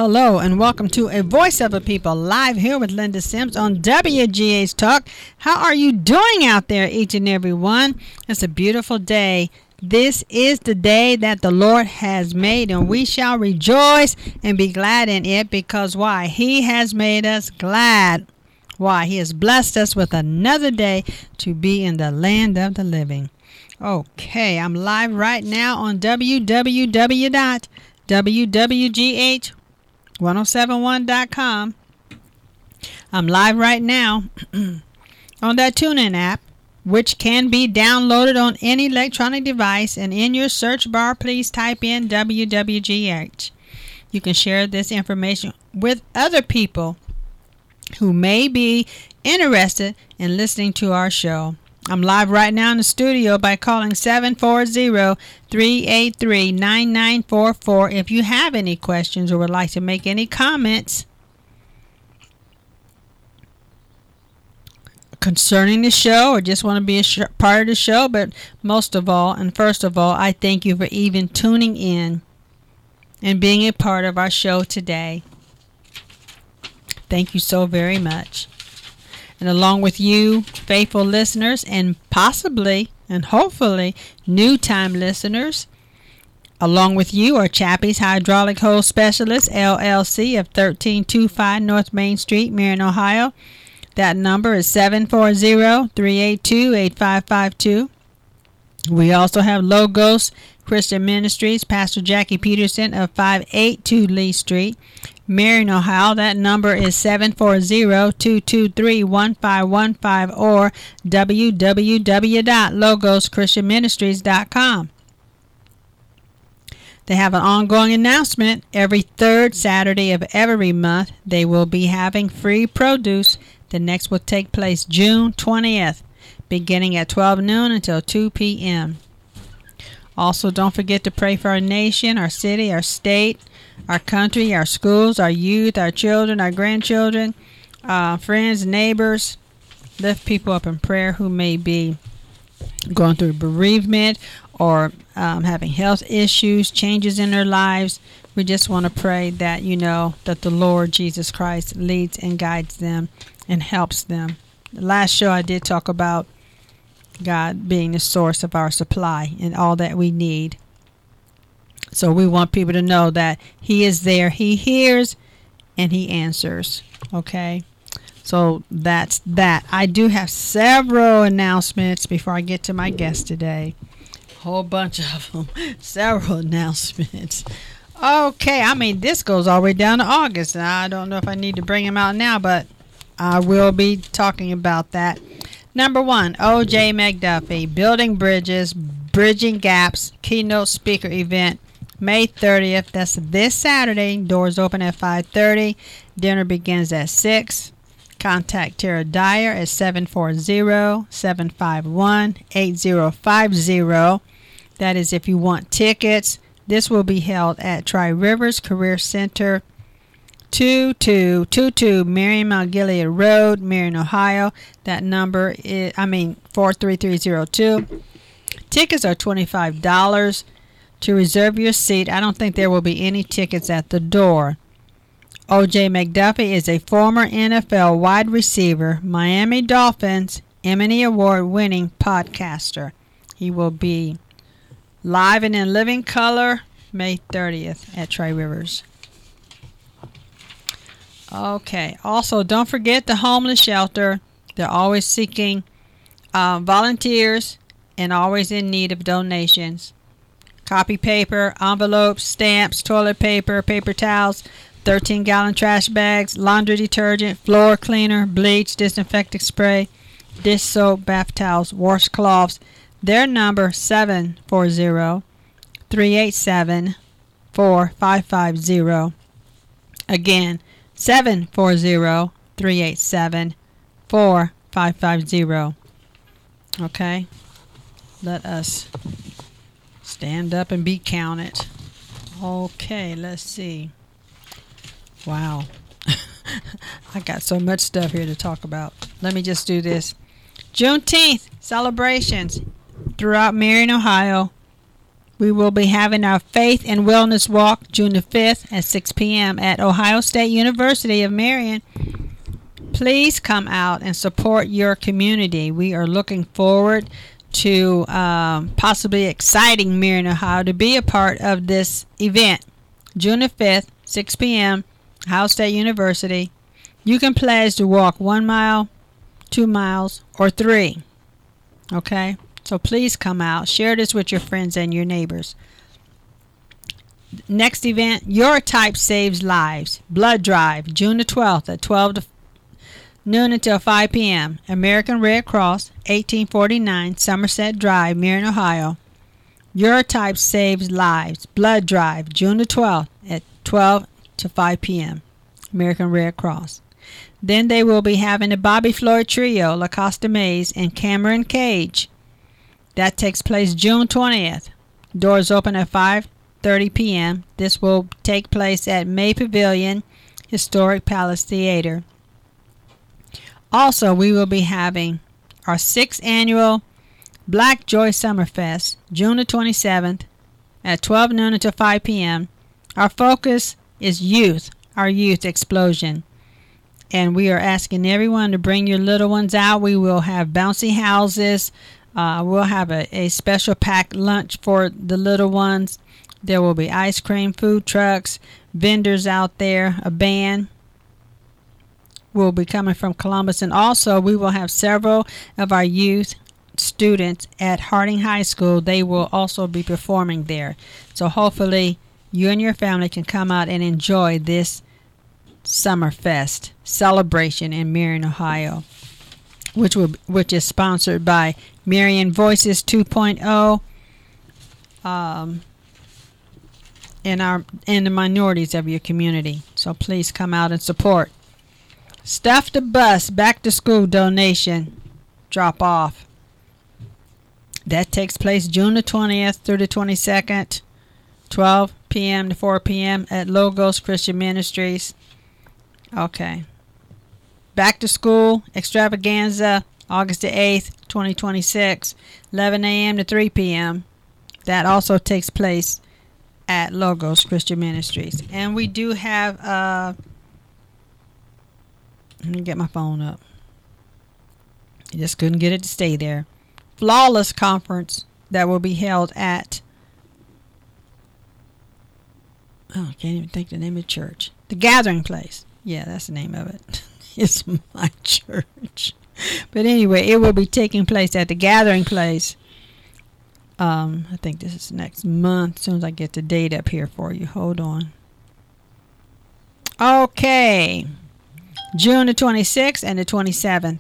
hello, and welcome to A Voice of a People, live here with Linda Sims on WGH Talk. How are you doing out there, each and every one? It's a beautiful day. This is the day that the Lord has made, and we shall rejoice and be glad in it, because why? He has made us glad. Why? He has blessed us with another day to be in the land of the living. Okay, I'm live right now on www.wwgh1071.com. I'm live right now on that TuneIn app, which can be downloaded on any electronic device, and in your search bar, please type in WWGH. You can share this information with other people who may be interested in listening to our show. I'm live right now in the studio by calling 740-383-9944. If you have any questions or would like to make any comments concerning the show, or just want to be a part of the show, but most of all and first of all, I thank you for even tuning in and being a part of our show today. Thank you so very much. And along with you, faithful listeners, and possibly and hopefully new time listeners, along with you are Chappie's Hydraulic Hose Specialist, LLC of 1325 North Main Street, Marion, Ohio. That number is 740-382-8552. We also have Logos Christian Ministries, Pastor Jackie Peterson of 582 Lee Street, Marion, Ohio. That number is 740-223-1515 or www.logoschristianministries.com. They have an ongoing announcement. Every third Saturday of every month, they will be having free produce. The next will take place June 20th, beginning at 12 noon until 2 p.m. Also, don't forget to pray for our nation, our city, our state, our country, our schools, our youth, our children, our grandchildren, friends, neighbors. Lift people up in prayer who may be going through bereavement or having health issues, changes in their lives. We just want to pray that, that the Lord Jesus Christ leads and guides them and helps them. The last show I did talk about God being the source of our supply and all that we need. So we want people to know that He is there, He hears, and He answers. Okay? So that's that. I do have several announcements before I get to my guest today. A whole bunch of them. Several announcements. Okay, this goes all the way down to August. And I don't know if I need to bring them out now, but I will be talking about that. Number one, O.J. McDuffie, Building Bridges, Bridging Gaps, keynote speaker event, May 30th. That's this Saturday. Doors open at 5:30. Dinner begins at 6. Contact Tara Dyer at 740-751-8050. That is if you want tickets. This will be held at Tri-Rivers Career Center, 2222 Marion Mount Gilead Road, Marion, Ohio. That number is 43302. Tickets are $25. To reserve your seat, I don't think there will be any tickets at the door. O.J. McDuffie is a former NFL wide receiver, Miami Dolphins, Emmy Award-winning podcaster. He will be live and in living color May 30th at Tri-Rivers. Okay. Also, don't forget the homeless shelter. They're always seeking volunteers and always in need of donations. Copy paper, envelopes, stamps, toilet paper, paper towels, 13-gallon trash bags, laundry detergent, floor cleaner, bleach, disinfectant spray, dish soap, bath towels, washcloths. Their number 740-387-4550. Again, 740-387-4550. Okay? Let us stand up and be counted. Okay, let's see. Wow. I got so much stuff here to talk about. Let me just do this. Juneteenth celebrations throughout Marion, Ohio. We will be having our Faith and Wellness Walk June the 5th at 6 p.m. at Ohio State University of Marion. Please come out and support your community. We are looking forward to possibly exciting Marion, Ohio to be a part of this event. June the 5th, 6 p.m., Ohio State University. You can pledge to walk 1 mile, 2 miles, or 3. Okay? So please come out. Share this with your friends and your neighbors. Next event, Your Type Saves Lives. Blood Drive, June the 12th at 12 noon until 5 p.m. American Red Cross, 1849 Somerset Drive, Marion, Ohio. Your Type Saves Lives. Blood Drive, June the 12th at 12 to 5 p.m. American Red Cross. Then they will be having the Bobby Floyd Trio, La Costa Maze, and Cameron Cage. That takes place June 20th. Doors open at 5:30 p.m. This will take place at May Pavilion, Historic Palace Theater. Also, we will be having our 6th annual Black Joy Summerfest, June the 27th at 12 noon until 5 p.m. Our focus is youth, our youth explosion. And we are asking everyone to bring your little ones out. We will have bouncy houses. We'll have a special packed lunch for the little ones. There will be ice cream, food trucks, vendors out there, a band will be coming from Columbus. And also we will have several of our youth students at Harding High School. They will also be performing there. So hopefully you and your family can come out and enjoy this Summerfest celebration in Marion, Ohio, which is sponsored by Marion Voices 2.0 and the minorities of your community. So please come out and support. Stuff the Bus back to school donation drop off. That takes place June the 20th through the 22nd, 12 p.m. to 4 p.m. at Logos Christian Ministries. Okay. Back to School Extravaganza, August the 8th, 2026, 11 a.m. to 3 p.m. That also takes place at Logos Christian Ministries. And we do have, let me get my phone up. I just couldn't get it to stay there. Flawless Conference that will be held at, I can't even think the name of the church. The Gathering Place. Yeah, that's the name of it. It's my church. But anyway, it will be taking place at the Gathering Place. I think this is next month. As soon as I get the date up here for you. Hold on. Okay. June the 26th and the 27th.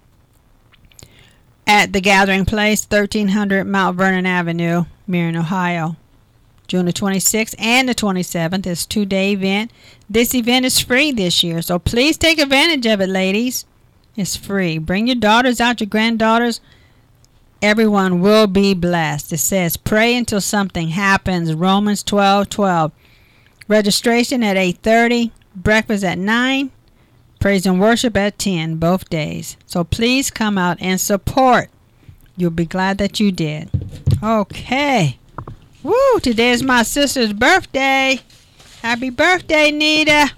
At the Gathering Place, 1300 Mount Vernon Avenue, Marion, Ohio. June the 26th and the 27th is a 2-day event. This event is free this year, so please take advantage of it, ladies. It's free. Bring your daughters out, your granddaughters. Everyone will be blessed. It says, pray until something happens. Romans 12:12. Registration at 8:30. Breakfast at 9. Praise and worship at 10, both days. So please come out and support. You'll be glad that you did. Okay. Woo, today is my sister's birthday. Happy birthday, Nita.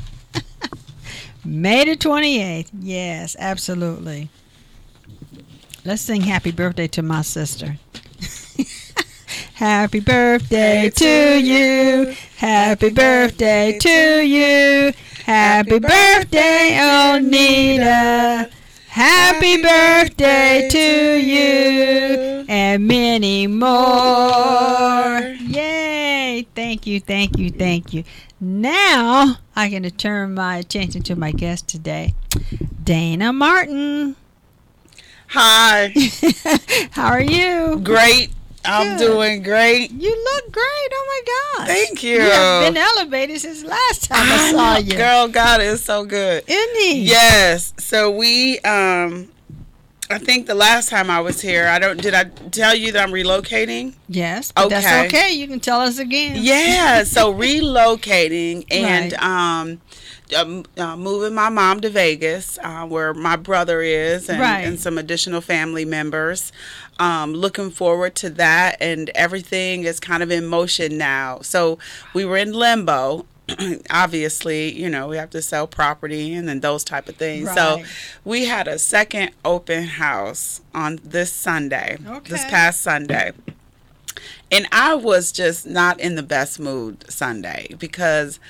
May the 28th. Yes, absolutely. Let's sing happy birthday to my sister. Happy birthday to you. Happy birthday to you. Happy birthday, Onita. Happy birthday to you. And many more. Yay. Thank you, thank you, thank you. Now, I can turn my attention to my guest today, Dana Martin. Hi. How are you? Great. I'm doing great. You look great. Oh my gosh. Thank you. You have been elevated since last time I saw you. Girl, God is so good. Isn't he? Yes. So we I think the last time I was here, did I tell you that I'm relocating? Yes. But okay. That's okay. You can tell us again. Yeah. So relocating and right. moving my mom to Vegas, where my brother is, and, Right. and some additional family members. Looking forward to that, and everything is kind of in motion now. So we were in limbo. Obviously, we have to sell property and then those type of things. So Right. we had a second open house on this Sunday, this Okay. past Sunday. And I was just not in the best mood Sunday because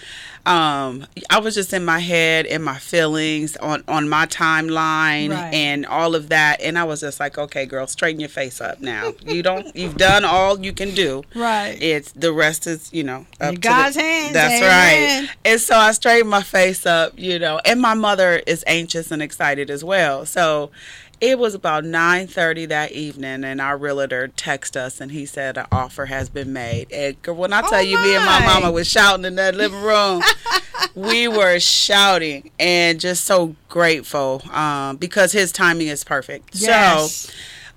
I was just in my head, in my feelings, on my timeline, Right. and all of that. And I was just like, okay, girl, straighten your face up now. You've done all you can do. Right. It's the rest is, up In to God's hands. That's Amen. right. And so I straightened my face up, and my mother is anxious and excited as well. So it was about 9:30 that evening, and our realtor texted us, and he said an offer has been made. And girl, when I tell you, me and my my. mama was shouting in that living room. We were shouting and just so grateful because his timing is perfect. Yes.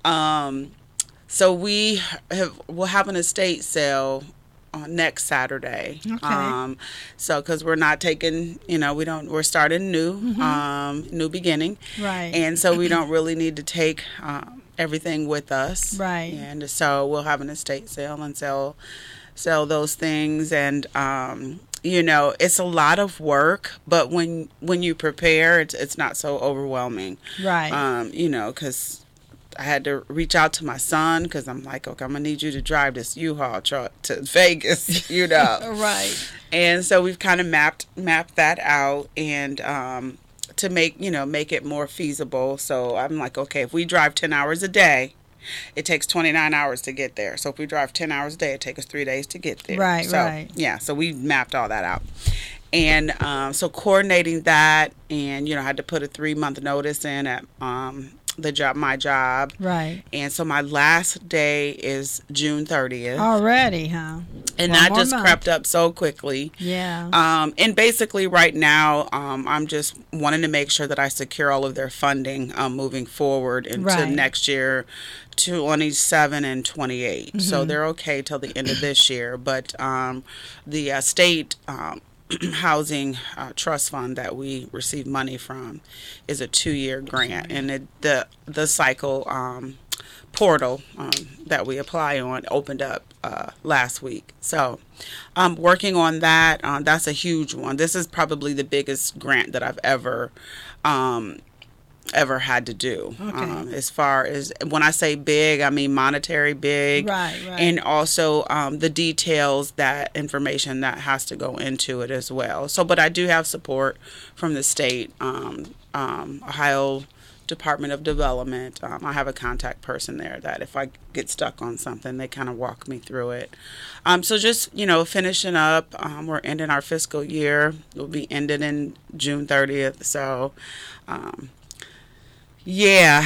So we'll have an estate sale next Saturday. Okay. So because we're not taking, we're starting new, new beginning. Right. And so we don't really need to take everything with us. Right. And so we'll have an estate sale and sell those things. And, it's a lot of work, but when you prepare, it's not so overwhelming. Right. Because I had to reach out to my son because I'm like, okay, I'm going to need you to drive this U-Haul truck to Vegas, Right. And so we've kind of mapped that out and to make it more feasible. So I'm like, okay, if we drive 10 hours a day, it takes 29 hours to get there. So if we drive 10 hours a day, it takes us 3 days to get there. Right, so, right. Yeah, so we mapped all that out. And so coordinating that, and, I had to put a 3-month notice in at my job. Right. And so my last day is June 30th. Already, huh? And One that more just month. crept up so quickly. Yeah. And basically right now, I'm just wanting to make sure that I secure all of their funding moving forward into Right. next year, 27 and 28. So they're okay till the end of this year. But the state housing trust fund that we receive money from is a 2-year grant, and the cycle portal that we apply on opened up last week. So I'm working on that. That's a huge one. This is probably the biggest grant that I've ever had to do. Okay. As far as when I say big, I mean monetary big. Right. And also the details, that information that has to go into it as well. So, but I do have support from the state, Ohio Department of Development. I have a contact person there that if I get stuck on something, they kind of walk me through it. So just, finishing up, we're ending our fiscal year. We'll be ended in June 30th. So, yeah,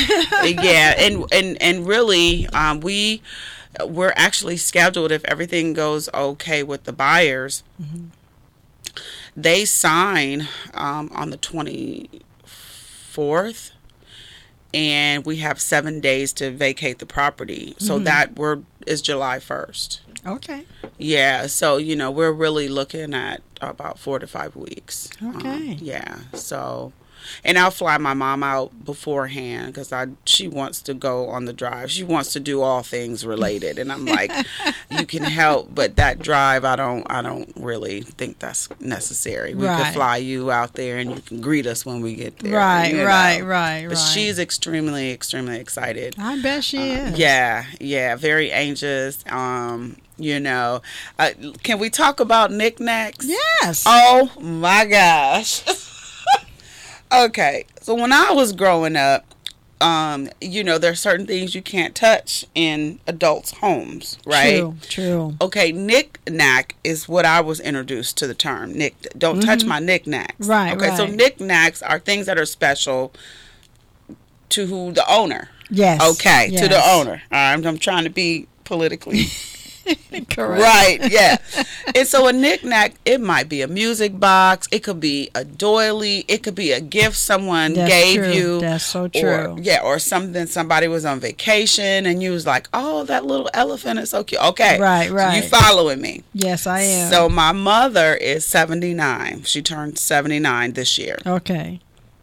and really, we're actually scheduled, if everything goes okay with the buyers. Mm-hmm. They sign on the 24th, and we have 7 days to vacate the property. So that is July 1st. Okay. Yeah, so we're really looking at about 4 to 5 weeks. Okay. Yeah, so. And I'll fly my mom out beforehand because she wants to go on the drive. She wants to do all things related, and I'm like, you can help, but that drive, I don't really think that's necessary. We Right. could fly you out there, and you can greet us when we get there. Right. you know. Right. But she's extremely, extremely excited. I bet she is. Yeah, very anxious. Can we talk about knickknacks? Yes. Oh my gosh. Okay, so when I was growing up, there's certain things you can't touch in adults' homes, right? True. Okay, knick-knack is what I was introduced to the term. Don't touch my knickknacks. Right, Okay, so right. knickknacks are things that are special to the owner. Yes. Okay, to the Yes. owner. I'm trying to be politically Correct. Right, yeah. And so a knick-knack, it might be a music box, it could be a doily, it could be a gift someone gave true. you. That's so true. Or something, somebody was on vacation and you was like, oh, that little elephant is so cute. Okay. Right. So you following me. Yes, I am. So my mother is 79. She turned 79 this year. Okay.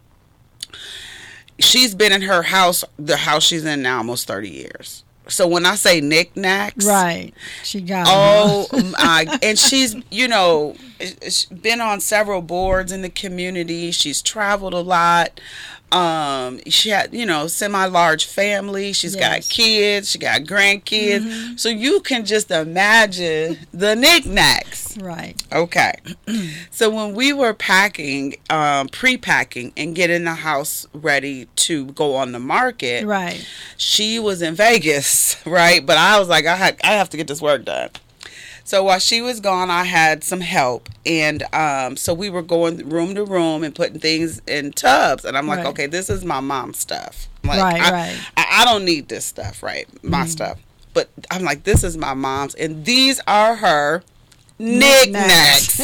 She's been in her house, the house she's in now, almost 30 years. So when I say knickknacks, right, she got. And she's been on several boards in the community. She's traveled a lot. She had semi-large family. She's got kids. She got grandkids. Mm-hmm. So you can just imagine the knickknacks. Right. Okay. So when we were packing, pre-packing, and getting the house ready to go on the market, right, she was in Vegas, right? But I was like, I have to get this work done. So while she was gone, I had some help. And so we were going room to room and putting things in tubs. And I'm like, okay, this is my mom's stuff. Like, I don't need this stuff, right? My stuff. But I'm like, this is my mom's. And these are her knickknacks.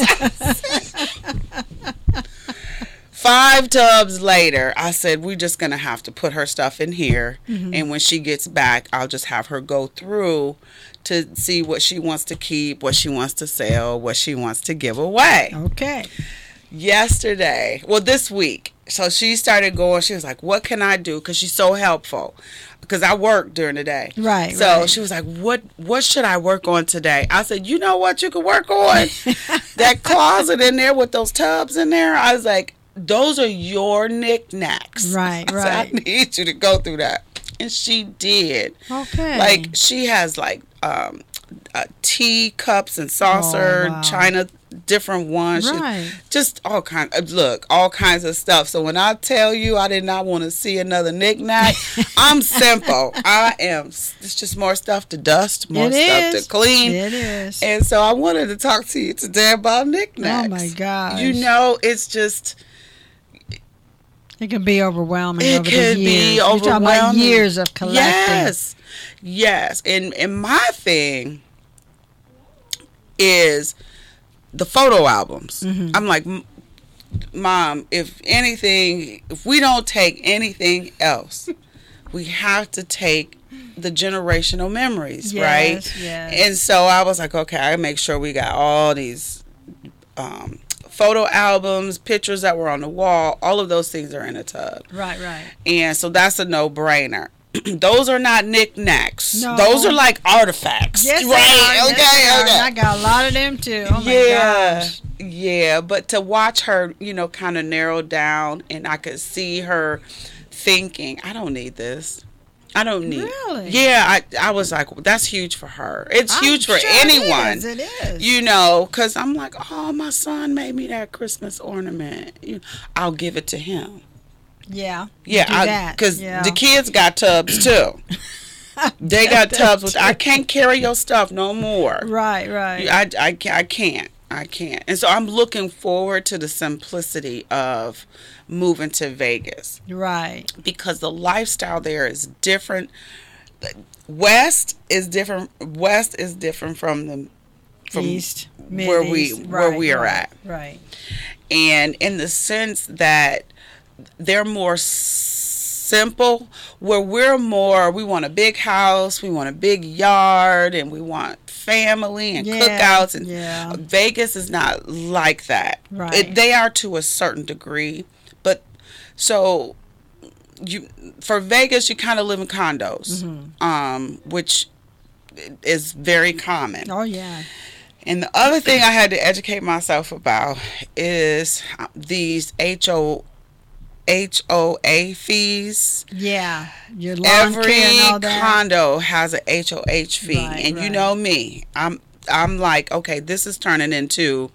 5 tubs later, I said, we're just going to have to put her stuff in here. Mm-hmm. And when she gets back, I'll just have her go through to see what she wants to keep, what she wants to sell, what she wants to give away. Okay. This week. So she started going, she was like, what can I do? Because she's so helpful. Because I work during the day. Right. So she was like, what should I work on today? I said, you know what you could work on? That closet in there with those tubs in there. I was like, those are your knickknacks. Right. I need you to go through that. And she did. Okay. Like, she has like tea cups and saucer, china, different ones. Right. Just all kinds of stuff. So when I tell you I did not want to see another knick-knack, I'm simple. It's just more stuff to dust, more stuff to clean. It is. And so I wanted to talk to you today about knick-knacks. Oh, my gosh. It's just... It can be overwhelming. It could be overwhelming. You're talking about years of collecting. Yes. And my thing is the photo albums. Mm-hmm. I'm like, Mom, if we don't take anything else, we have to take the generational memories, right? Yes. And so I was like, okay, I make sure we got all these photo albums, pictures that were on the wall, all of those things are in a tub. Right. And so that's a no-brainer. Those are not knickknacks. No. Those are like artifacts. Yes, right? Okay. I got a lot of them too. Oh my gosh. Yeah, but to watch her, kind of narrow down, and I could see her thinking, I don't need this. I don't need. Really? Yeah, I was like, that's huge for her. It's huge for anyone. It is. Because I'm like, oh, my son made me that Christmas ornament. I'll give it to him. Yeah. Yeah, because the kids got tubs too. They got tubs I can't carry your stuff no more. Right. I can't. And so I'm looking forward to the simplicity of moving to Vegas. Right. Because the lifestyle there is different. West is different from East, where we are at. Right. And in the sense that they're more simple, where we want a big house, we want a big yard, and we want family and cookouts, and Vegas is not like that. Right. They are to a certain degree, but so for Vegas you kind of live in condos, which is very common. Oh yeah. And the other thing I had to educate myself about is these HOA fees. Yeah, your lawn care and all that. Every condo has a HOH fee, and you know me, I'm like, okay, this is turning into.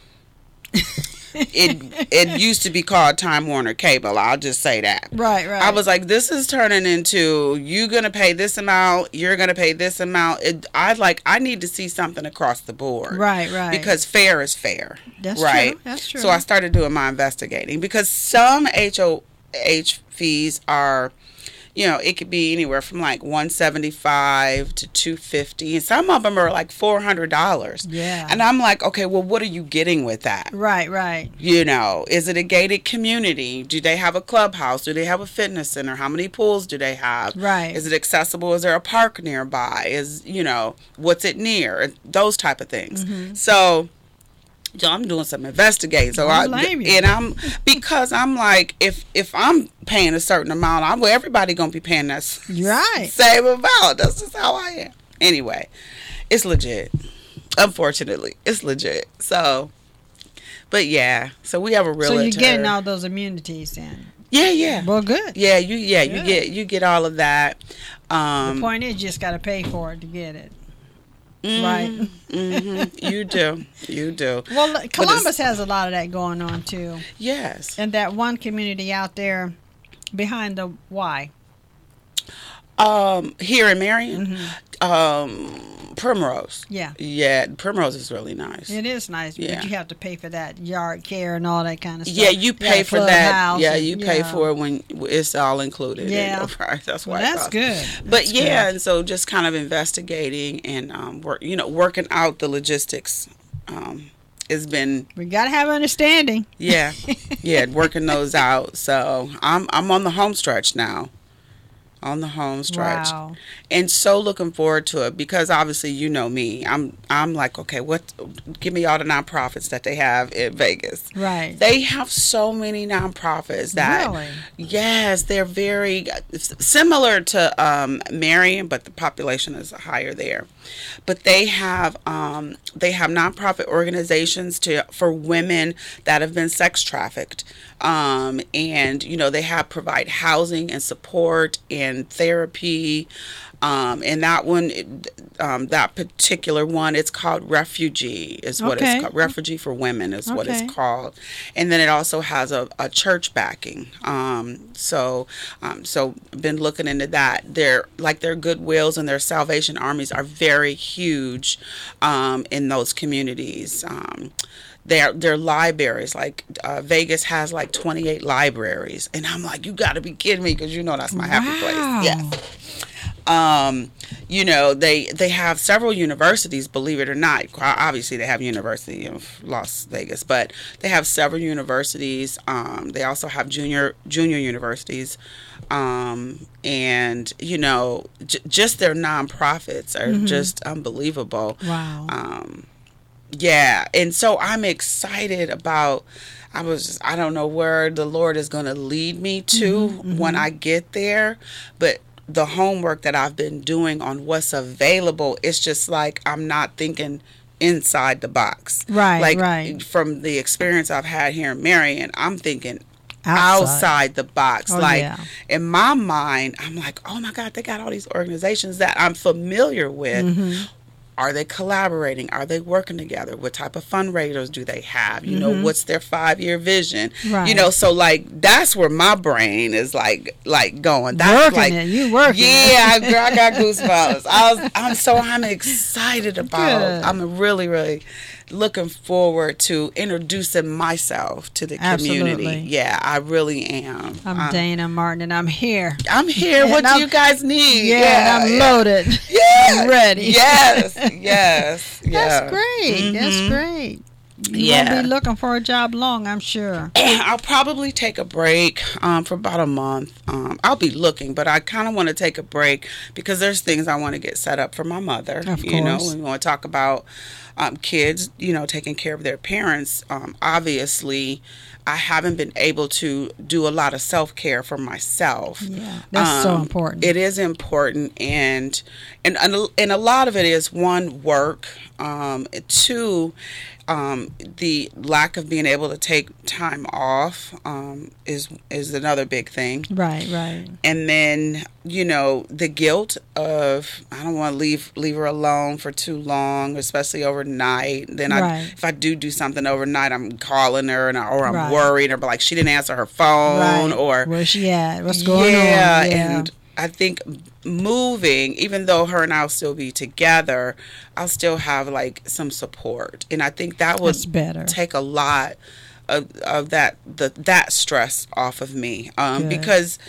It used to be called Time Warner Cable. I'll just say that. Right. I was like, this is turning into you're gonna pay this amount, you're gonna pay this amount. I need to see something across the board. Right. Because fair is fair. That's right. True. That's true. So I started doing my investigating because some HOH fees are, it could be anywhere from like $175 to $250, and some of them are like $400. Yeah. And I'm like, okay, well, what are you getting with that? Right. Is it a gated community? Do they have a clubhouse? Do they have a fitness center? How many pools do they have? Right. Is it accessible? Is there a park nearby? What's it near? Those type of things. So I'm doing some investigating. So because I'm like, if I'm paying a certain amount, everybody gonna be paying that same amount. That's just how I am. Anyway, it's legit. Unfortunately, it's legit. So, but yeah, so we have a realtor. So you're getting all those immunities then. Yeah. Well, good. Yeah, you get all of that. The point is, you just got to pay for it to get it. Right. You do. Well, Columbus has a lot of that going on too. Yes. And that one community out there behind the Y. Here in Marion, Primrose. Yeah, Primrose is really nice. It is nice, but you have to pay for that yard care and all that kind of stuff. Yeah, you pay for that. Yeah, you pay for it when it's all included. Yeah, right. That's why. That's good. But good. And so just kind of investigating and working out the logistics. Has been. We gotta have understanding. Yeah, working those out. So I'm on the home stretch now. On the home stretch. Wow. And so looking forward to it because obviously you know me. I'm like, okay, give me all the nonprofits that they have in Vegas. Right. They have so many nonprofits that really? Yes, they're very similar to Marion, but the population is higher there. But they have nonprofit organizations for women that have been sex trafficked. And they provide housing and support and therapy. And that one, that particular one, it's called Refugee, is what it's called. Refugee for Women is what it's called. And then it also has a church backing. So been looking into that. Their Goodwills and their Salvation Armies are very huge in those communities. Their libraries, Vegas has 28 libraries, and I'm like, you got to be kidding me, because that's my happy place. Yes. They have several universities, believe it or not. Obviously, they have University of Las Vegas, but they have several universities. They also have junior universities. Just their nonprofits are just unbelievable. Wow. Yeah, and so I'm excited about. I don't know where the Lord is going to lead me to when I get there, but the homework that I've been doing on what's available, it's just like I'm not thinking inside the box. Right. From the experience I've had here in Marion, I'm thinking outside the box. In my mind, I'm like, oh my God, they got all these organizations that I'm familiar with. Are they collaborating? Are they working together? What type of fundraisers do they have? What's their 5-year vision? Right. So that's where my brain is like going. That's you working. Yeah, girl, I got goosebumps. I'm excited about. Good. I'm really, really looking forward to introducing myself to the community. Yeah, I really am. I'm Dana Martin, and I'm here. What do you guys need? Yeah, I'm loaded. Yeah, I'm ready. Yes. That's great. That's great. You won't be looking for a job long, I'm sure. I'll probably take a break for about a month. I'll be looking, but I kind of want to take a break because there's things I want to get set up for my mother. Of course. We want to talk about kids, taking care of their parents. Obviously, I haven't been able to do a lot of self-care for myself. Yeah, that's so important. It is important, and a lot of it is, one, work, two, the lack of being able to take time off is another big thing. Right. And then the guilt of I don't want to leave her alone for too long, especially overnight. Then if I do something overnight, I'm calling her or I'm worried, or like she didn't answer her phone, or where's she at? What's going on? Yeah, and I think moving, even though her and I'll still be together, I'll still have some support, and I think that would take a lot of that stress off of me, because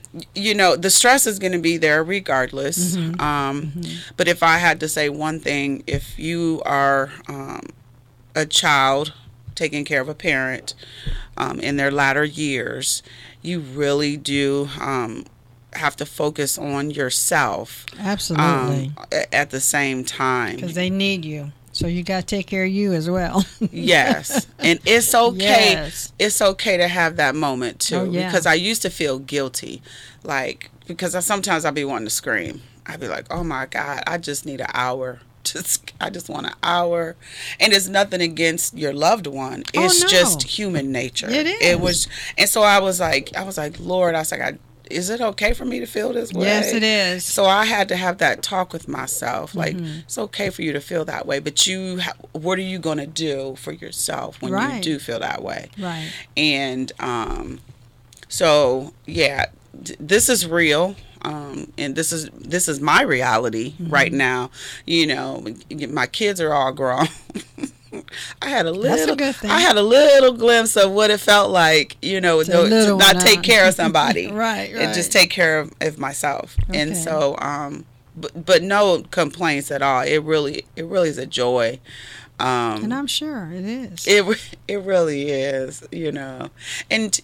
The stress is going to be there regardless. But if I had to say one thing, if you are a child taking care of a parent in their latter years, you really do have to focus on yourself. Absolutely. At the same time. Because they need you. So you got to take care of you as well. Yes. And it's okay. Yes. It's okay to have that moment too. Oh, yeah. Because I used to feel guilty. Because sometimes I'd be wanting to scream. I'd be like, oh my God, I just need an hour. I just want an hour. And it's nothing against your loved one. It's just human nature. It is. It was. And so I was like, Lord, I was like, is it okay for me to feel this way? Yes, it is. So I had to have that talk with myself. Like, it's okay for you to feel that way, but what are you going to do for yourself when you do feel that way? Right. And so, yeah, this is real. And this is my reality right now. My kids are all grown. I had a That's a good thing. I had a little glimpse of what it felt like, to not take care of somebody, right, and just take care of myself. Okay. And so, but no complaints at all. It really is a joy. And I'm sure it is. It really is, and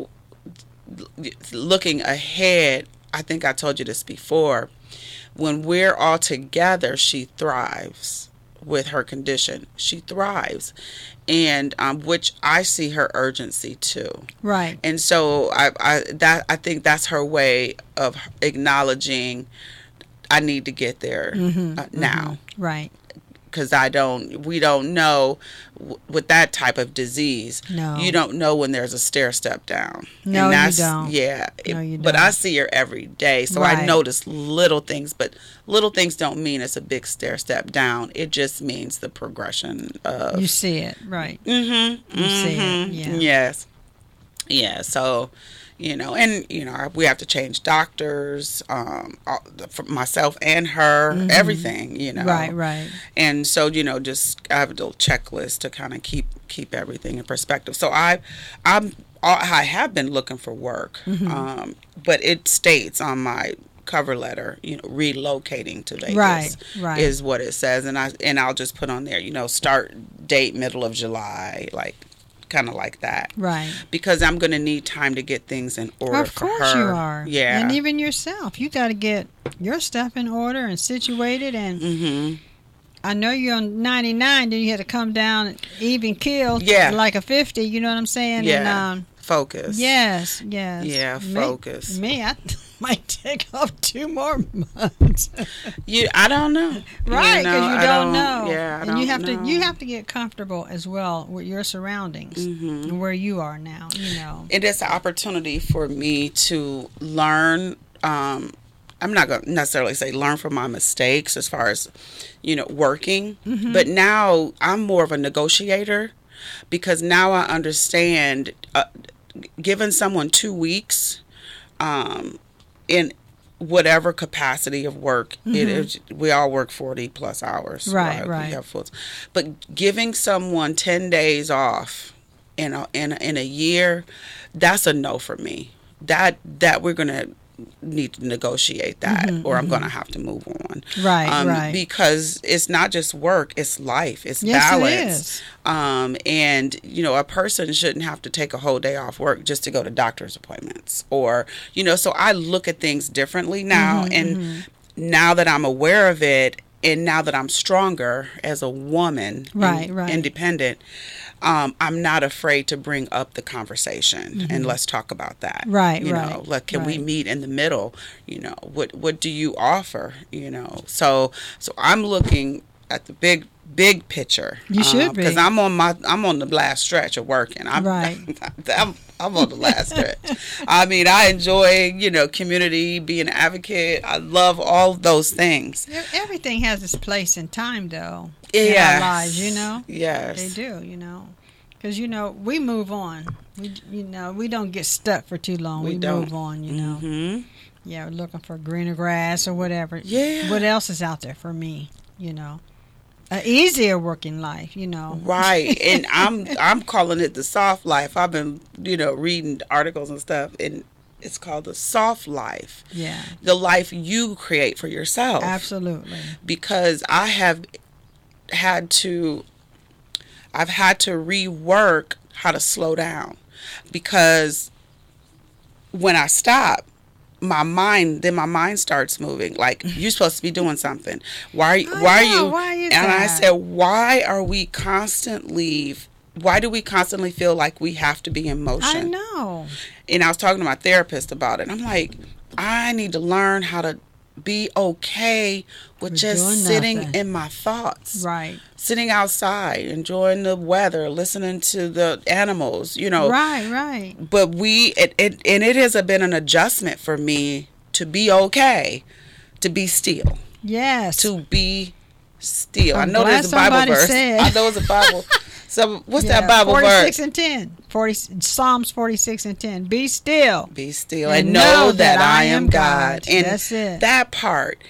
looking ahead. I think I told you this before. When we're all together, she thrives. With her condition, she thrives, and which I see her urgency too. Right. And so I think that's her way of acknowledging I need to get there now. Right. Because we don't know with that type of disease. No. You don't know when there's a stair step down. No, you don't. Yeah. No, you don't. But I see her every day. So I notice little things. But little things don't mean it's a big stair step down. It just means the progression of. You see it. Right. Mm-hmm. You see it. Yeah. Yes. Yeah. So. We have to change doctors, for myself and her, everything, Right. And so, just I have a little checklist to kind of keep everything in perspective. So I have been looking for work, but it states on my cover letter, relocating to Vegas is what it says. And I'll just put on there, start date middle of July, kind of like that, right? Because I'm going to need time to get things in order. Of course you are. Yeah. And even yourself, you got to get your stuff in order and situated. And I know you're on 99, then you had to come down even killed, like a 50. You know what I'm saying? Yeah. And, focus. Yes. Yeah, focus. Me, I might take off 2 more months. I don't know. Right, because you don't know. Yeah, and you have to get comfortable as well with your surroundings and where you are now. It is an opportunity for me to learn. I'm not going to necessarily say learn from my mistakes as far as working, but now I'm more of a negotiator because now I understand. Giving someone 2 weeks in whatever capacity of work it is, we all work 40 plus hours, right. We have full, but giving someone 10 days off in a year, that's a no for me. That we're gonna need to negotiate that, or I'm gonna have to move on. Right. Because it's not just work; it's life. It's balance. It is. And a person shouldn't have to take a whole day off work just to go to doctor's appointments, or So I look at things differently now, and now that I'm aware of it, and now that I'm stronger as a woman, independent. I'm not afraid to bring up the conversation and let's talk about that. Right. Can we meet in the middle? What do you offer? So I'm looking at the big picture. You should be, because I'm on the last stretch of working. I'm on the last stretch. I mean, I enjoy community, being an advocate. I love all those things. Everything has its place and time, though. In our lives, Yes, they do. Because we move on. We don't get stuck for too long. We move on. Yeah, we're looking for greener grass or whatever. Yeah. What else is out there for me? An easier working life, Right. And I'm calling it the soft life. I've been, reading articles and stuff, and It's called the soft life. Yeah. The life you create for yourself. Absolutely. Because I've had to rework how to slow down, because when I stop, my mind starts moving. Like, you're supposed to be doing something. Why are you? And I said, why do we constantly feel like we have to be in motion? I know. And I was talking to my therapist about it. I'm like, I need to learn how to be okay with just sitting in my thoughts. Right. Sitting outside, enjoying the weather, listening to the animals, you know. Right. But it has been an adjustment for me to be okay, to be still. Yes. To be still. I know there's a Bible verse. I know it's a Bible. So what's that Bible 46 verse? and 10. Psalms 46 and 10. Be still. Be still and know that I am God. And that's it. That part.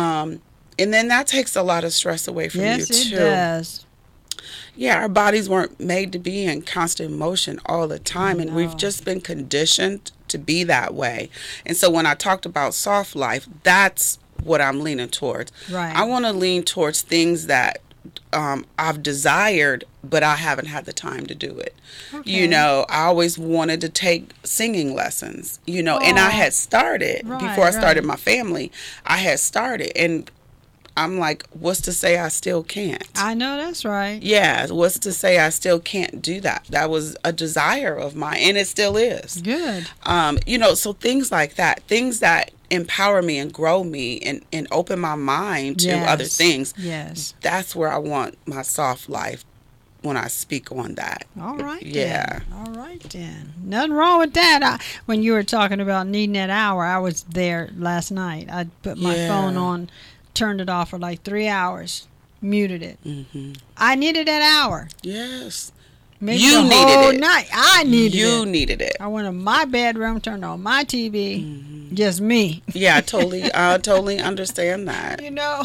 And then that takes a lot of stress away from you too. Yes, it does. Yeah, our bodies weren't made to be in constant motion all the time, and we've just been conditioned to be that way. And so when I talked about soft life, that's what I'm leaning towards. Right. I want to lean towards things that I've desired, but I haven't had the time to do it. Okay. You know, I always wanted to take singing lessons, you know, and I had started before I started my family. I had started, and I'm like, what's to say I still can't? I know that's right. Yeah, what's to say I still can't do that? That was a desire of mine, and it still is. Good. You know, so things like that, things that empower me and grow me and open my mind to other things. Yes. That's where I want my soft life when I speak on that. All right. Yeah. Then. All right then. Nothing wrong with that. When you were talking about needing that hour, I was there last night. I put my phone on, turned it off for like 3 hours, muted it. Mm-hmm. I needed that hour. Yes. Maybe you the needed whole it. Night. I needed it. You needed it. I went in my bedroom, turned on my TV, just me. Yeah, I totally understand that. You know,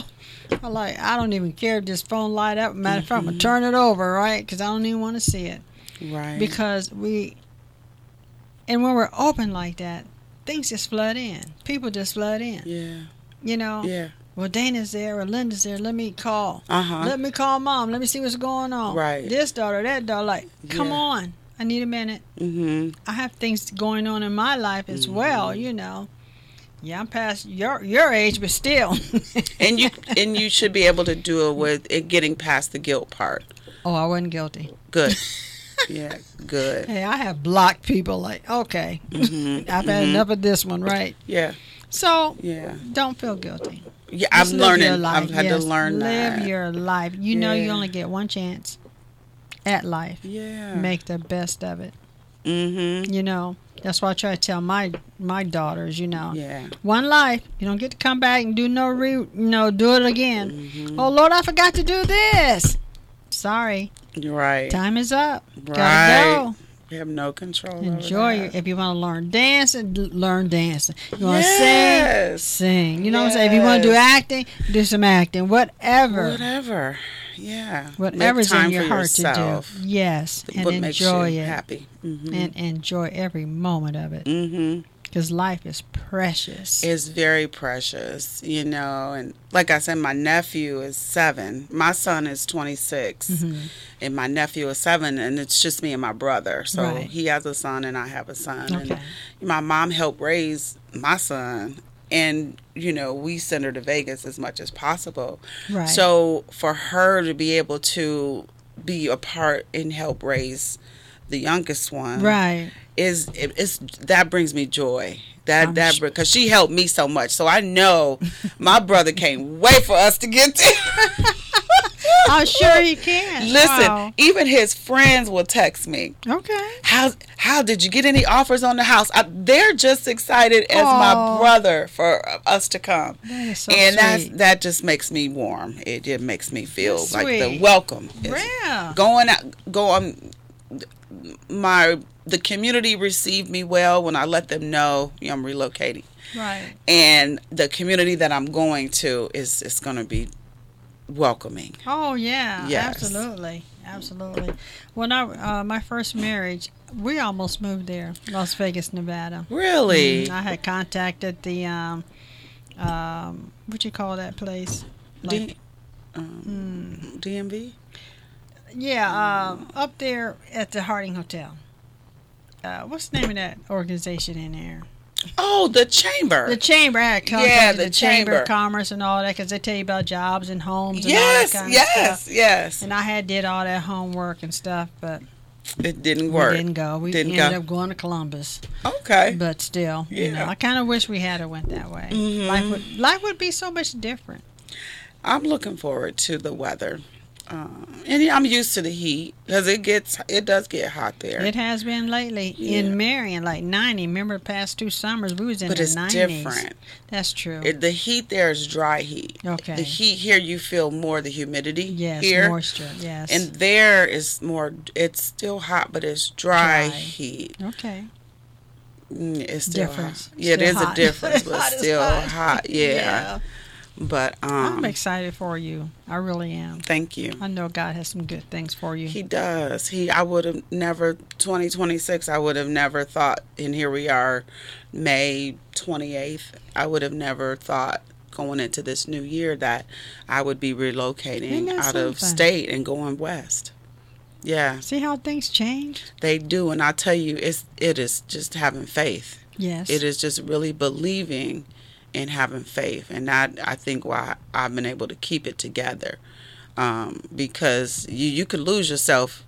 I don't even care if this phone light up. Matter of fact, I'm gonna turn it over, right? Because I don't even want to see it. Right. Because and when we're open like that, things just flood in. People just flood in. Yeah. You know. Yeah. Well, Dana's there or Linda's there. Let me call. Uh-huh. Let me call Mom. Let me see what's going on. Right. This daughter, that daughter. Like, come on. I need a minute. Mm-hmm. I have things going on in my life as well, you know. Yeah, I'm past your age, but still. and you should be able to do it with it getting past the guilt part. Oh, I wasn't guilty. Good. Yeah, good. Hey, I have blocked people like, okay, I've had enough of this one, right? Yeah. So, don't feel guilty. Yeah, I'm learning. I've had to learn that. Live your life. You know you Yeah. only get one chance at life. Yeah. Make the best of it. Mm-hmm. You know, that's why I try to tell my daughters, you know. Yeah. One life. You don't get to come back and do do it again. Mm-hmm. Oh, Lord, I forgot to do this. Sorry. You're right. Time is up. Right. Gotta go. You have no control Enjoy over it. If you want to learn dancing, learn dancing. You want to sing, sing. You know what I'm saying? If you want to do acting, do some acting. Whatever. Yeah. Whatever's in your heart yourself. to do. Yes. And what enjoy makes you it. happy. Mm-hmm. And enjoy every moment of it. Mm-hmm. Because life is precious. It's very precious, you know. And like I said, my nephew is 7. My son is 26. And my nephew is 7. And it's just me and my brother. So he has a son and I have a son. Okay. And my mom helped raise my son. And, you know, we send her to Vegas as much as possible. Right. So for her to be able to be a part and help raise the youngest one. Right. It's that brings me joy. That because she helped me so much. So I know my brother can't wait for us to get there. I'm sure he can. Listen, even his friends will text me. Okay. How did you get any offers on the house? They're just excited as my brother for us to come. That is so and sweet. that just makes me warm. It just makes me feel That's like the sweet. welcome. Yeah. The community received me well when I let them know I'm relocating. Right. And the community that I'm going to is going to be welcoming. Oh, yeah. Yes. Absolutely. Absolutely. When my first marriage, we almost moved there, Las Vegas, Nevada. Really? I had contacted the what you call that place? DMV? Yeah, up there at the Harding Hotel. What's the name of that organization in there? Oh, the Chamber. The Chamber. I had contacted the the Chamber Chamber. of Commerce and all that because they tell you about jobs and homes and Yes, all that kind of stuff. yes. And I had did all that homework and stuff, but It didn't work. we didn't go. We Didn't ended go. up going to Columbus. Okay. But still, Yeah. I kind of wish we had went that way. Mhm. Life would be so much different. I'm looking forward to the weather. And I'm used to the heat because it does get hot there. It has been lately Yeah. in Marion, like 90. Remember the past 2 summers we was in But the it's 90s. different. That's true. The heat there is dry heat. Okay. The heat here, you feel more the humidity Yes, here. moisture. Yes. And there is more, it's still hot, but it's dry, Dry. heat. okay. It's still Difference. hot. Yeah, Still there's hot. a difference, but Hot is still hot. hot. Yeah. But I'm excited for you. I really am. thank you. I know God has some good things for you. He does. I would have never, 2026, I would have never thought, and here we are, May 28th, I would have never thought going into this new year that I would be Isn't relocating that out of something? state and going west. Yeah, See how things change? they do. And I tell you, it is just having faith. Yes. It is just really believing and having faith. And that, I think, why I've been able to keep it together. Because you could lose yourself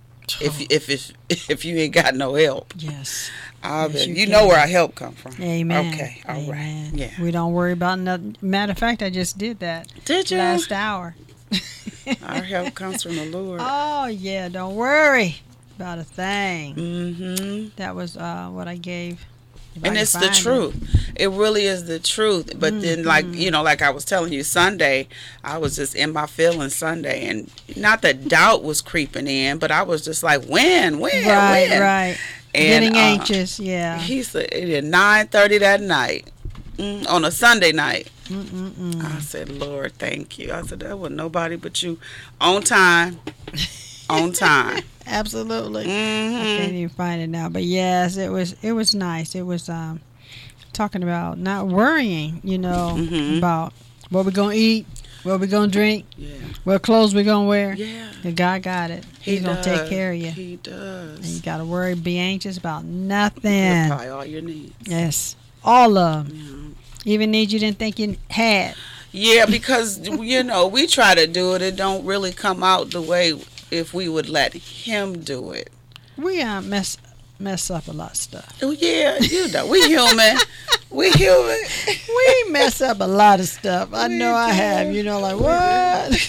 if you ain't got no help. Yes. You you know can. where our help come from. Amen. Okay, all right. Amen. Yeah. We don't worry about nothing. Matter of fact, I just did that Did you? last hour. Our help comes from the Lord. Oh, yeah. Don't worry about a thing. Mm-hmm. That was what I gave. If I And can it's the find it. truth. It really is the truth. But then, like I was telling you, Sunday, I was just in my feelings Sunday. And not that doubt was creeping in, but I was just like, when? Right, right. And, Getting anxious, yeah. He said, at 9:30 that night, on a Sunday night. I said, Lord, thank you. I said, that was nobody but you. On time. On time. Absolutely. I Mm-hmm. can't even find it now. But yes, it was nice. It was talking about not worrying, about what we're going to eat, what we're going to drink, Yeah. what clothes we're going to wear. Yeah. And God got it. He's going to take care of you. He does. And you got to worry, be anxious about He'll nothing. supply all your needs. Yes. All of them. Yeah. Even needs you didn't think you had. Yeah, because we try to do it. It don't really come out the way if we would let him do it. We mess up a lot of stuff. Oh yeah, we human. We human. We mess up a lot of stuff. I know I have. Like what?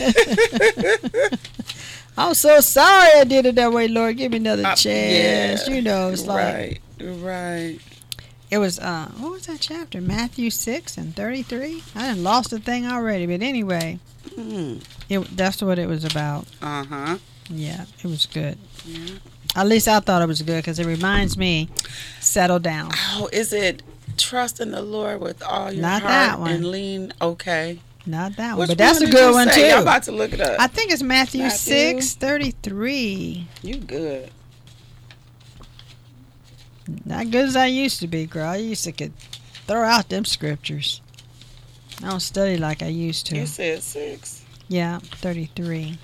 I'm so sorry I did it that way, Lord. Give me another chance. Yeah, It's like right. it was. What was that chapter? Matthew 6:33. I done lost the thing already, but anyway, that's what it was about. Uh-huh. Yeah, it was good. Yeah. At least I thought it was good because it reminds me, settle down. Oh, is it trust in the Lord with all your Not heart that one. and lean? Okay. Not that one, Which but that's a did good you one say? too. I'm about to look it up. I think it's Matthew Matthew? 6:33. You good. Not good as I used to be, girl. I used to could throw out them scriptures. I don't study like I used to. You said 6. Yeah, 33.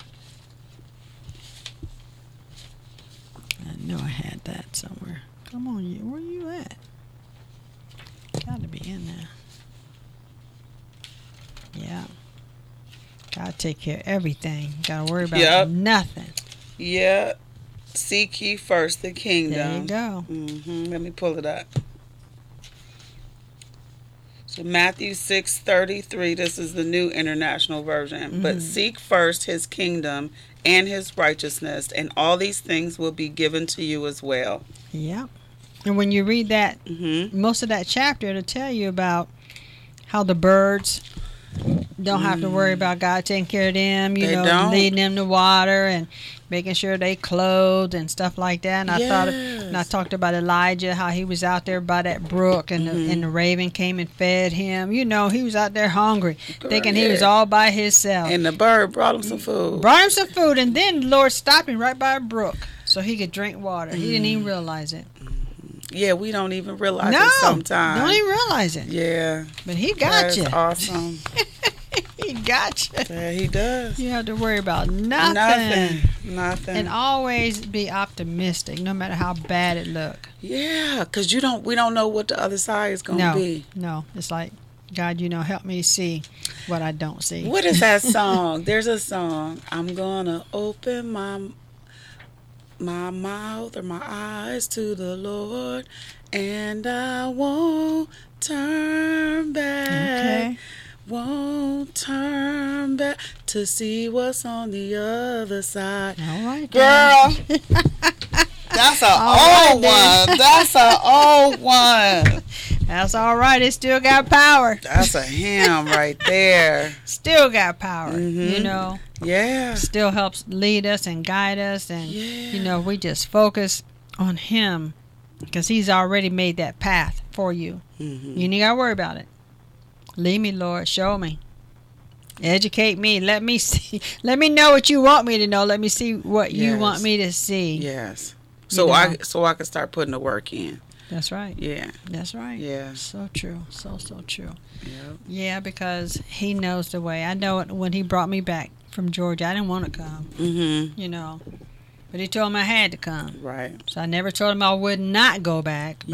I know I had that somewhere. Come on, where you at? Got to be in there. Yeah. Gotta take care of everything. Gotta worry about Yep. nothing. Yeah. Seek ye first the kingdom. There you go. Let me pull it up. So Matthew 6:33. This is the New International Version. But seek first his kingdom and his righteousness, and all these things will be given to you as well. Yeah. And when you read that, Mm-hmm. most of that chapter, it'll tell you about how the birds don't have to worry about God taking care of them, They don't. leading them to water and making sure they clothed and stuff like that. And Yes. I talked about Elijah, how he was out there by that brook and the raven came and fed him. He was out there hungry, thinking he was all by himself. And the bird brought him some food. Brought him some food, and then the Lord stopped him right by a brook so he could drink water. He didn't even realize it. Yeah, we don't even realize it sometimes. Don't even realize it. Yeah. But he got you. That's awesome. He got you. Yeah, he does. You have to worry about nothing. Nothing. And always be optimistic, no matter how bad it look. Yeah, because we don't know what the other side is going to be. No, it's like, God, help me see what I don't see. What is that song? There's a song. I'm going to open my mouth or my eyes to the Lord, and I won't turn back. Okay. Won't turn back to see what's on the other side. All right, girl. That's an old one. That's an old one. That's all right. It still got power. That's a hymn right there. Still got power. Mm-hmm. Yeah. Still helps lead us and guide us. And, we just focus on Him because He's already made that path for you. Mm-hmm. You ain't got to worry about it. Lead me, Lord. Show me. Educate me. Let me see. Let me know what you want me to know. Let me see what you want me to see. Yes. So I can start putting the work in. That's right. Yeah. That's right. Yeah. So true. So true. Yep. Yeah, because He knows the way. I know it when He brought me back from Georgia. I didn't want to come. Mm-hmm. But He told me I had to come. Right. So I never told Him I would not go back.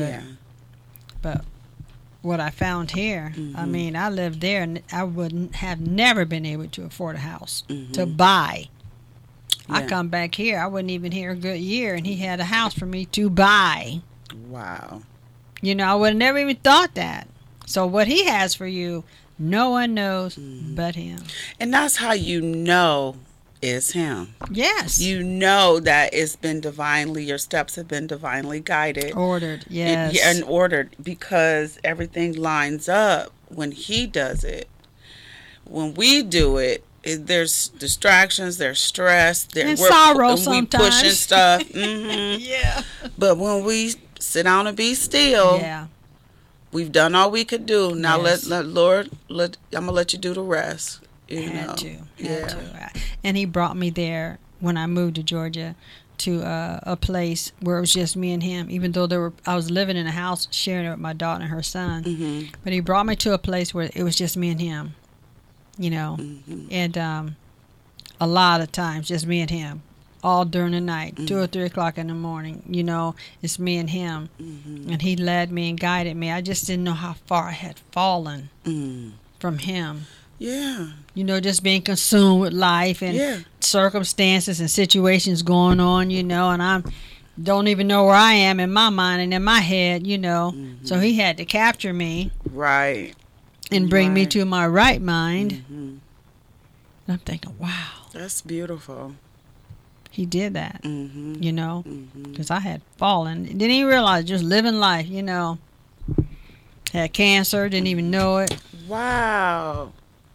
But what I found here, I mean, I lived there and I wouldn't have never been able to afford a house to buy. Yeah. I come back here, I wasn't even here a good year, and He had a house for me to buy. Wow. I would have never even thought that. So what He has for you, no one knows but Him. And that's how you know it's Him. Yes. You know that it's been your steps have been divinely guided. Ordered, yes. And ordered, because everything lines up when He does it. When we do it, there's distractions, there's stress, and sorrow sometimes. We pushing stuff. Mm-hmm. Yeah. But when we sit down and be still, we've done all we could do. Now Lord, I'm gonna let you do the rest. Had to. And He brought me there when I moved to Georgia to a place where it was just me and Him, even though I was living in a house sharing it with my daughter and her son. Mm-hmm. But He brought me to a place where it was just me and Him, and a lot of times just me and Him all during the night, 2 or 3 o'clock in the morning, it's me and Him. And He led me and guided me. I just didn't know how far I had fallen from Him. Yeah. Just being consumed with life and circumstances and situations going on, and I don't even know where I am in my mind and in my head, So He had to capture me. Right. And bring me to my right mind. And I'm thinking, wow. That's beautiful. He did that, because I had fallen. Didn't even realize, just living life, Had cancer, didn't even know it. Wow.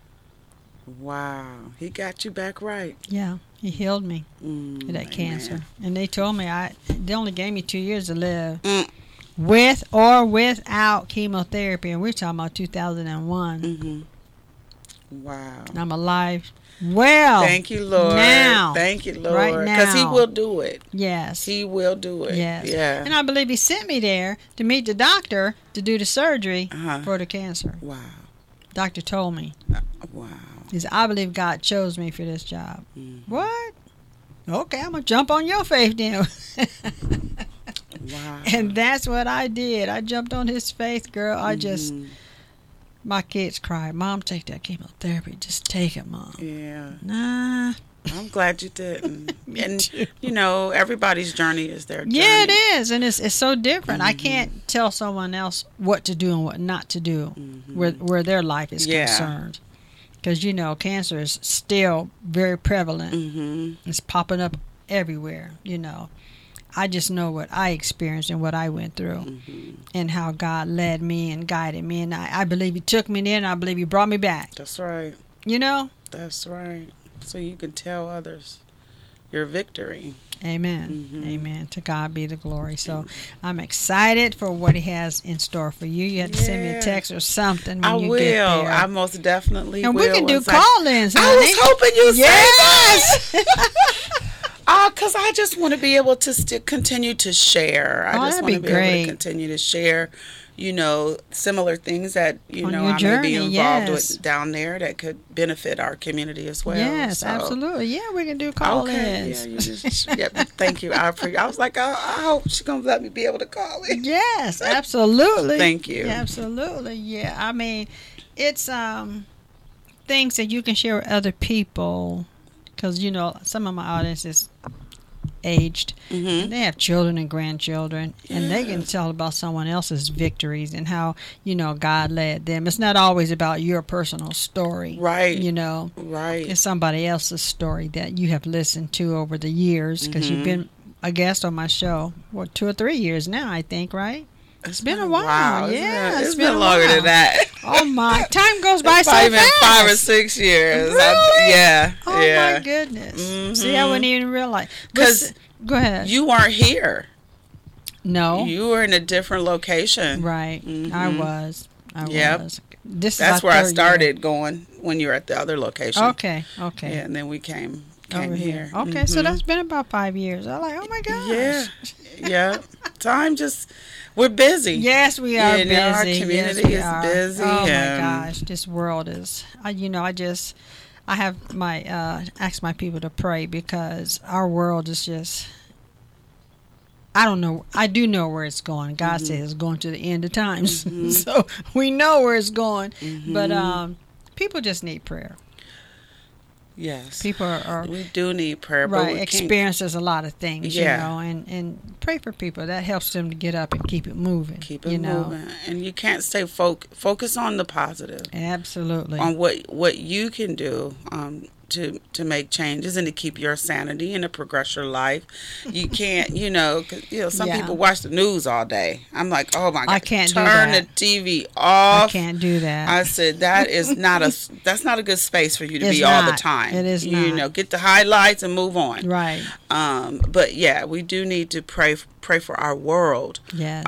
He got you back right. Yeah, He healed me of that cancer. And they told me they only gave me 2 years to live with or without chemotherapy. And we're talking about 2001. Wow. And I'm alive. Well, thank you, Lord. Now, thank you, Lord. Right now, because He will do it. Yes, He will do it. Yes, yeah. And I believe He sent me there to meet the doctor to do the surgery for the cancer. Wow. Doctor told me. Wow. He said, I believe God chose me for this job. What? Okay, I'm gonna jump on your faith then. Wow. And that's what I did. I jumped on His faith, girl. I just. My kids cried, Mom, take that chemotherapy. Just take it, Mom. Yeah. Nah. I'm glad you didn't. And, everybody's journey is their journey. Yeah, it is. And it's so different. I can't tell someone else what to do and what not to do where their life is concerned. Because, cancer is still very prevalent. It's popping up everywhere, I just know what I experienced and what I went through and how God led me and guided me. And I believe He took me there, and I believe He brought me back. That's right. You know? That's right. So you can tell others your victory. Amen. Mm-hmm. Amen. To God be the glory. So I'm excited for what He has in store for you. You have to send me a text or something when you get there. I most definitely will. And we can do call-ins, honey. I was hoping you'd yes. say that. Because I just want to be able to continue to share. I just want to be able to continue to share, similar things that, I may be involved with down there that could benefit our community as well. Yes, absolutely. Yeah, we can do call-ins. Yeah, thank you. I was like, I hope she's going to let me be able to call in. Yes, absolutely. Thank you. Absolutely. Yeah, I mean, it's things that you can share with other people because, some of my audience is aged, and they have children and grandchildren, and they can tell about someone else's victories and how God led them. It's not always about your personal story, right? Right. It's somebody else's story that you have listened to over the years because you've been a guest on my show 2 or 3 years now, I think, right? It's been a while. Wow. Yeah, it's been longer than that. Oh my! Time goes by so fast. Been 5 or 6 years. Really? My goodness. Mm-hmm. See, I wouldn't even realize. Because go ahead. You weren't here. No. You were in a different location. Right. Mm-hmm. I was. That's where I started going when you were at the other location. Okay. Yeah, and then we came over here. Okay, so that's been about 5 years. I'm like, oh my gosh. Yeah. Time just. We're busy. Yes, we are busy. Our community is busy. Oh my gosh, this world is. I have my ask my people to pray because our world is just. I don't know. I do know where it's going. God says it's going to the end of times, so we know where it's going. But people just need prayer. Yes. People are we do need prayer, right, but experiences a lot of things, and pray for people. That helps them to get up and keep it moving. Keep it moving. And you can't stay focus on the positive. Absolutely. On what you can do to make changes and to keep your sanity and to progress your life. You can't, cause, some people watch the news all day. I'm like, oh my God, I can't turn the TV off. I can't do that. I said that's not a good space for you to be all the time. It is not. Get the highlights and move on. Right. But yeah, we do need to pray for our world. Yes.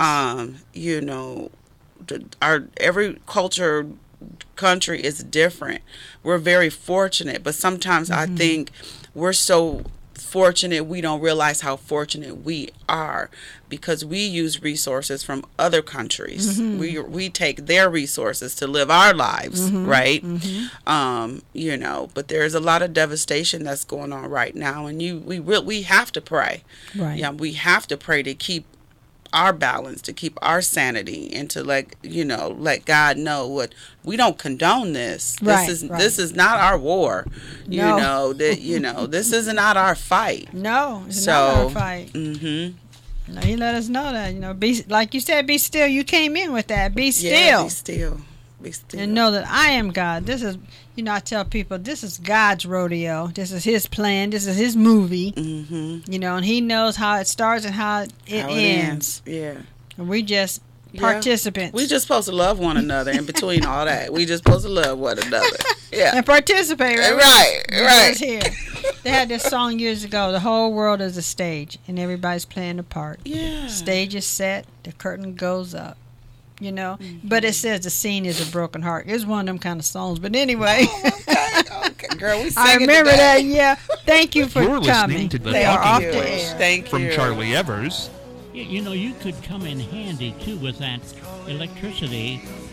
Our every country is different. We're very fortunate, but sometimes I think we're so fortunate we don't realize how fortunate we are because we use resources from other countries. We take their resources to live our lives, right? But there's a lot of devastation that's going on right now, and we have to pray. Right. Yeah, we have to pray to keep our balance, to keep our sanity, and to let God know what we don't condone this. This is not our war. This is not our fight. No, it's not our fight. No, He let us know that. Be like you said. Be still. You came in with that. Be still. Yeah, be still. Be still. And know that I am God. This is. I tell people this is God's rodeo. This is His plan. This is His movie. And He knows how it starts and how it ends. Yeah. And we just participants. We just supposed to love one another in between all that. We just supposed to love one another. Yeah. And participate. Right. Here. They had this song years ago. The whole world is a stage, and everybody's playing a part. Yeah. Stage is set. The curtain goes up. But it says the scene is a broken heart. It's one of them kind of songs. But anyway. Okay, girl, we I remember that. Yeah. Thank you for You're coming. Listening to the They are off Talking the Voice air. Thank from you. Charlie Evers. You could come in handy too with that electricity